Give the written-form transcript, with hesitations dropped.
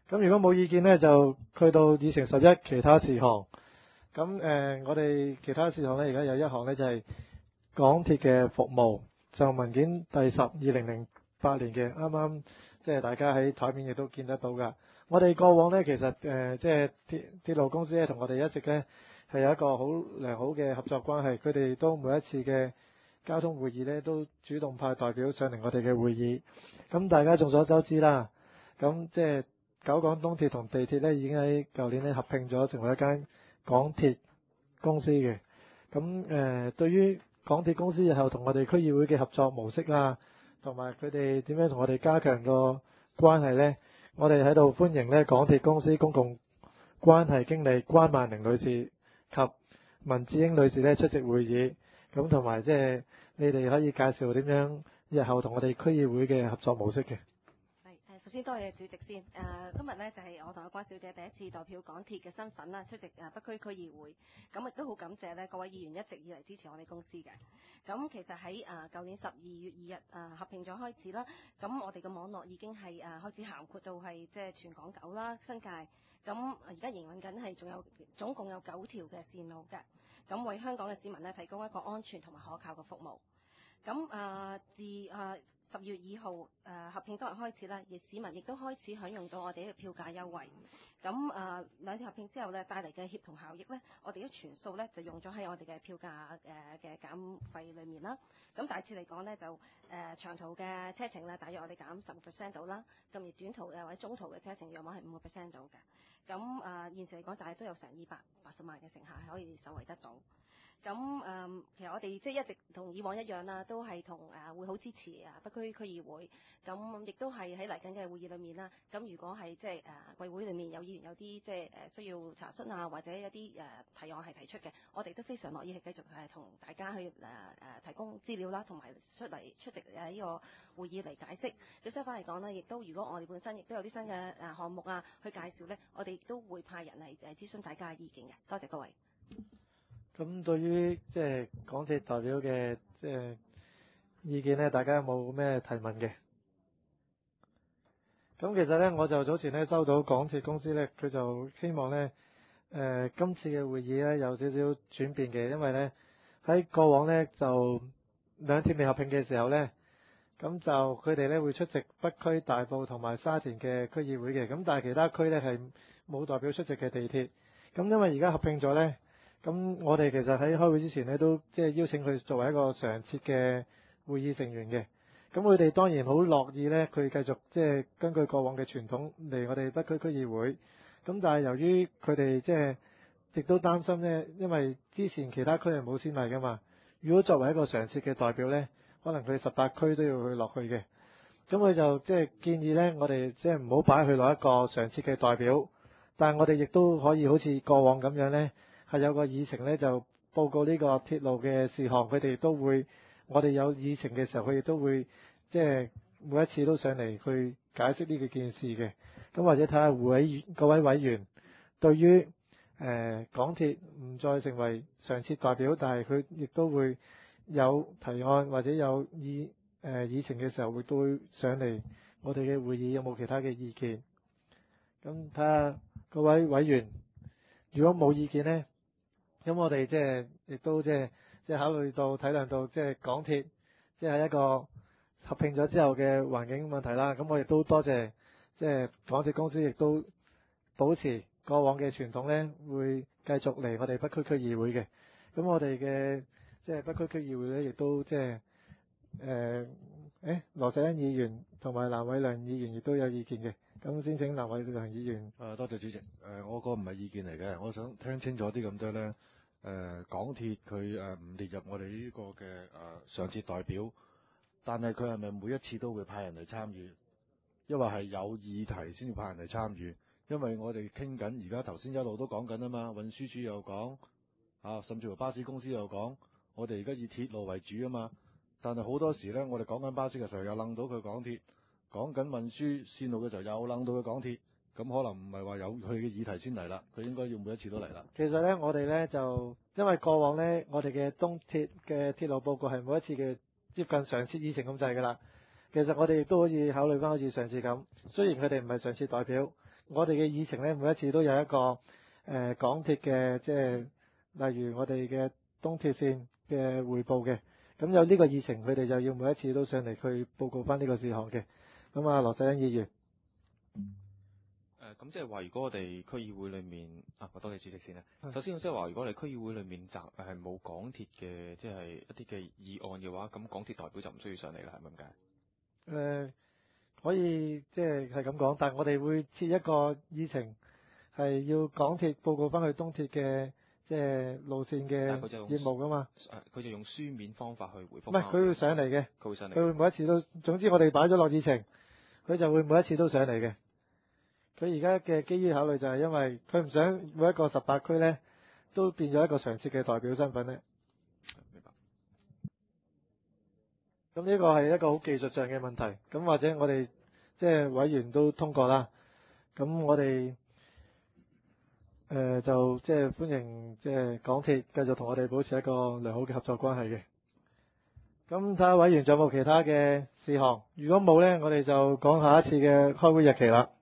咁如果冇意見呢，就去到議程11其他事項。咁我哋其他事項呢，而家有一項呢，就係港鐵嘅服務，就文件第10 2008年嘅，啱啱即係大家喺台面亦都見得到㗎。我哋過往呢，其實即係鐵路公司呢，同我哋一直呢係有一個好良好嘅合作關係。佢哋都每一次嘅交通會議呢，都主動派代表上嚟我哋嘅會議。咁大家眾所周知啦，咁即係九廣東鐵同地鐵呢，已經喺舊年呢合併咗成為一間港鐵公司嘅。咁對於港鐵公司日後同我哋區議會嘅合作模式啦，同埋佢哋點樣同我哋加強個關係呢，我哋喺度歡迎呢港鐵公司公共關係經理關萬寧女士及文志英女士呢出席會議。咁同埋即係你哋可以介紹點樣日後同我哋區議會嘅合作模式嘅。 首先多謝主席先。今日呢，就係我同阿關小姐第一次代表港鐵嘅身份啦，出席北區區議會。咁亦都好感謝呢各位議員一直以嚟支持我哋公司嘅。咁其實喺舊年12月2日合併咗開始啦。咁我哋嘅網絡已經係開始涵括到係即係全港9啦新界。咁而家營運緊係總共有9條嘅線路嘅。咁為香港嘅市民呢，提供一個安全同埋可靠嘅服務。咁自10月2號合併當日開始啦，而市民亦都開始享用到我哋嘅票價優惠。咁兩條合併之後呢，帶嚟嘅協同效益呢，我哋嘅全數呢就用咗喺我哋嘅票價嘅減費裏面啦。咁大致嚟講呢，就長途嘅車程呢，大約我哋減10% 到啦。咁而短途或者中途嘅車程約莫係5% 到嘅。咁現時嚟講，就係都有成280萬嘅乘客係可以受惠得到。咁其實我哋即係一直同以往一樣啦，都係同會好支持北區區議會。咁亦都係喺嚟緊嘅會議裏面啦。咁如果係即係貴會裏面有議員有啲即係需要查詢啊，或者一啲提案係提出嘅，我哋都非常樂意係繼續同大家去提供資料啦，同埋出席呢個會議嚟解釋。咁相反嚟講呢，亦都如果我哋本身亦都有啲新嘅項目啊去介紹呢，我哋亦都會派人嚟諮詢大家嘅意見嘅。多謝各位。 咁對於即係港鐵代表嘅即係意見呢，大家有冇咩提問嘅？咁其實呢，我就早前呢收到港鐵公司呢，佢就希望呢今次嘅會議呢有少少轉變嘅，因為呢喺過往呢就兩鐵未合併嘅時候呢，咁就佢哋呢會出席北區、大埔同埋沙田嘅區議會嘅，咁但係其他區呢係冇代表出席嘅地鐵。咁因為而家合併咗呢。咁我哋其實喺開會之前呢，都即係邀請佢作為一個常設嘅會議成員嘅。咁佢哋當然好樂意呢，佢繼續即係根據過往嘅傳統嚟我哋北區區議會。咁但係由於佢哋即係亦都擔心呢，因為之前其他區係冇先例㗎嘛。如果作為一個常設嘅代表呢，可能佢18區都要去落去嘅。咁佢就即係建議呢，我哋即係唔好擺佢落一個常設嘅代表，但係我哋亦都可以好似過往咁樣呢。係有個議程呢，就報告呢個鐵路嘅事項，佢哋都會，我哋有議程嘅時候，佢哋都會即係每一次都上嚟去解釋呢件事嘅。咁或者睇下各位委員對於港鐵唔再成為常設代表，但係佢亦都會有提案或者有議程嘅時候，會都會上嚟我哋嘅會議，有冇其他嘅意見？咁睇下各位委員，如果冇意見呢？咁我哋即係亦都即係考慮到體諒到即係港鐵即係一個合併咗之後嘅環境問題啦。咁我亦都多謝即係港鐵公司亦都保持過往嘅傳統呢，會繼續嚟我哋北區區議會嘅。咁我哋嘅即係北區區議會呢，亦都即係羅世恩議員同埋藍偉亮議員亦都有意見嘅。咁先請藍偉亮議員。 多謝主席。我個唔係意見嚟嘅，我想聽清楚啲咁多呢。港鐵佢唔列入我哋呢個嘅常設代表，但係佢係咪每一次都會派人嚟參與？因為係有議題先至派人嚟參與。因為我哋傾緊而家頭先一路都講緊啊嘛，運輸署又講甚至乎巴士公司又講，我哋而家以鐵路為主啊嘛。但係好多時呢，我哋講緊巴士嘅時候又楞到佢港鐵，講緊運輸線路嘅時候又楞到佢港鐵。咁可能唔係話有佢嘅議題先嚟啦，佢應該要每一次都嚟啦。 其實呢，我哋呢就因為過往呢，我哋嘅東鐵嘅鐵路報告係每一次嘅接近常設議程咁滯㗎啦。其實我哋亦都可以考慮翻好似上次咁，雖然佢哋唔係常設代表， 我哋嘅議程呢，每一次都有一個港鐵嘅即係例如我哋嘅東鐵線嘅匯報嘅，咁有呢個議程，佢哋就要每一次都上嚟去報告翻呢個事項嘅。咁啊，羅世恩議員。 咁即係話，如果我哋區議會裏面我多謝主席先啦。首先，即係話，如果我哋區議會裏面係冇港鐵嘅，即係一啲嘅議案嘅話，咁港鐵代表就唔需要上嚟啦，係咪咁解？ 可以即係咁講，但係我哋會設一個議程，係要港鐵報告翻去東鐵嘅即係路線嘅業務噶嘛。 佢就用書面方法去回覆。 唔係，佢會上嚟嘅。 佢會上嚟。 佢會每一次都，總之我哋擺咗落議程，佢就會每一次都上嚟嘅。佢而家嘅基於考慮就係因為佢唔想每一個18區呢都變咗一個常設嘅代表身份呢。 明白。 咁呢個係一個好技術上嘅問題，咁或者我哋即係委員都通過啦。咁我哋就即係歡迎即係港鐵繼續同我哋保持一個良好嘅合作關係嘅。咁睇下委員仲有冇其他嘅事項，如果冇呢，我哋就講下一次嘅開會日期啦。